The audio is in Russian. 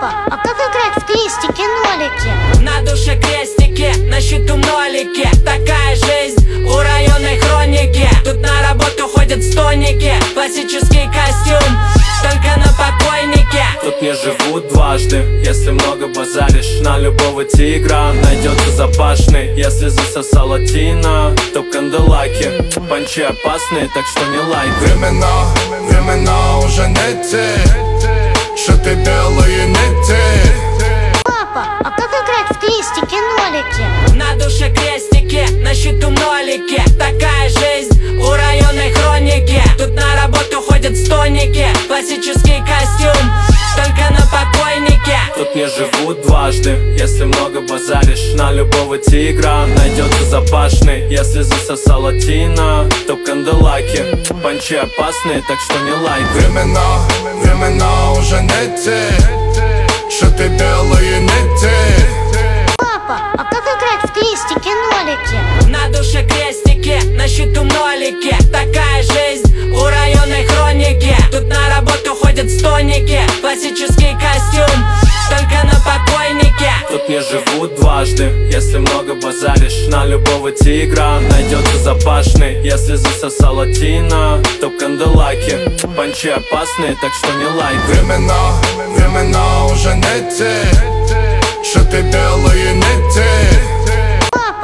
А как играть в крестики-нолики? На душе крестики, на счету нолики. Такая жизнь у районной хроники. Тут на работу ходят стоники. Классический костюм, только на покойнике. Тут не живут дважды. Если много базаришь, на любого тигра найдется запашный. Если засосала тина, то канделаки. Панчи опасные, так что не лайкай. Времена уже не те, что ты белые не те. Папа, а как играть в крестики-нолики? На душе крестики, на счету нолики. Такая жизнь у районной хроники. Тут на работу ходят стоники. Классический костюм, только на покойнике. Тут не живут дважды. Если много базаришь, на любого тигра найдется запашный. Если засосала тина, то канделаки. Панчи опасные, так что не лайкай. Времена уже не те, что ты белые не те. Папа, а как играть в крестики-нолики? На душе крестики, на счету нолики. Такая жизнь у районной хроники. Тут на работу ходят стоники. Классический костюм, только на покойнике. Тут не живут дважды. Если много базаришь, на любого тигра найдется запашный. Если засосала тина, то канделаки. Панчи опасные, так что не лайкай. Времена уже не те, что ты белые не те.